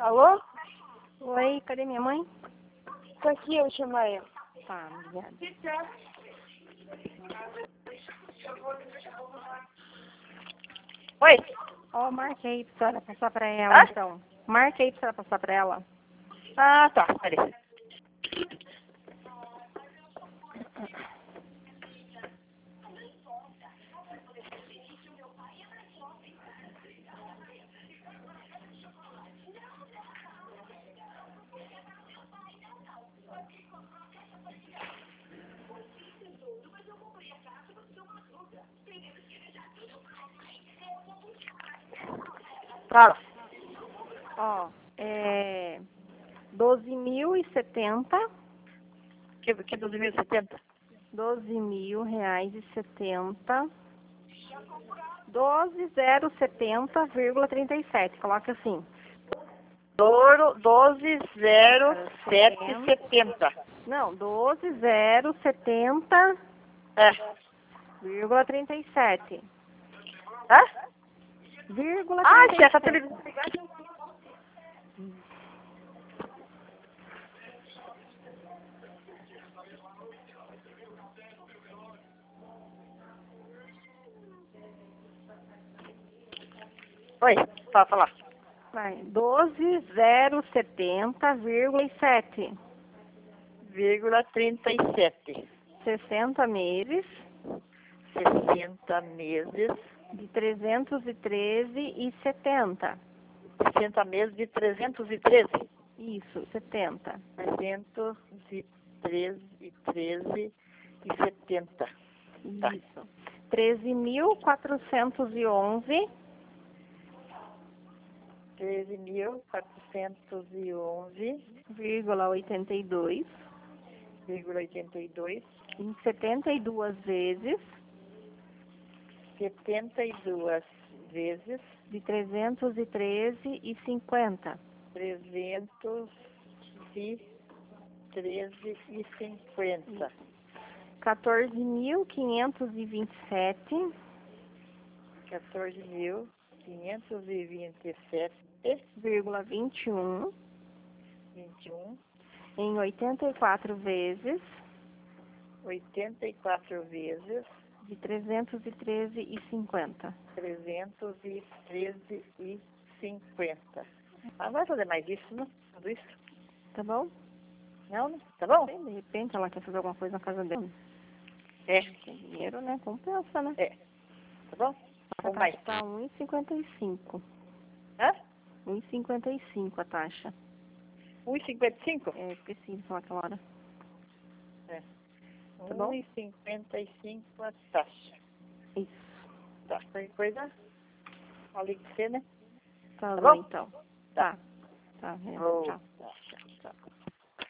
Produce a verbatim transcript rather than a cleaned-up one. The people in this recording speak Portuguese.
Alô? Oi, cadê minha mãe? Tô aqui, eu chamo ela. Tá, obrigada. Oi? Ó, marquei pra senhora passar pra ela, Hã? então. Marquei pra senhora passar pra ela. Ah, tá, peraí. Fala. Ó, é... doze mil e setenta. Que, que doze mil e setenta? doze mil reais e setenta. doze mil e setenta vírgula trinta e sete. Coloca assim. Douro doze zero sete setenta. Não, doze mil e setenta É. vírgula trinta e sete. Hã? Vírgula Ah, trinta se e essa sete. televisão ligar. Oi, fala, fala. Vai. doze mil e setenta vírgula sete. Vírgula trinta e sete. sessenta meses sessenta meses. de trezentos e treze e setenta. sessenta meses de trezentos e treze. Isso, setenta. trezentos e treze e treze e setenta. Tá. Isso. treze mil quatrocentos e onze treze mil quatrocentos e onze vírgula oitenta e dois vírgula oitenta e dois. em setenta e duas vezes setenta e duas vezes de trezentos e treze e cinquenta. trezentos e treze e cinquenta. quatorze mil quinhentos e vinte e sete quatorze mil quinhentos e vinte e sete vírgula vinte e um vinte e um em oitenta e quatro vezes oitenta e quatro vezes de trezentos e treze e cinquenta. trezentos e treze e cinquenta. Ah, não vai fazer mais isso, não? Tudo isso? Tá bom? Não, não? Tá bom? De repente ela quer fazer alguma coisa na casa dela. É, Tem dinheiro, né? Compensa, né? é. Tá bom? A Ou mais? taxa tá um e cinquenta e cinco. Hã? um e cinquenta e cinco a taxa. um e cinquenta e cinco? É, esqueci de falar aquela hora. É. Tá bom? um e cinquenta e cinco a taxa. Isso. Tá, qualquer coisa? Fala que você, né? Tá, Tá bom, bom? então. Tá. Tá. Tá, é, Oh, tchau. tá.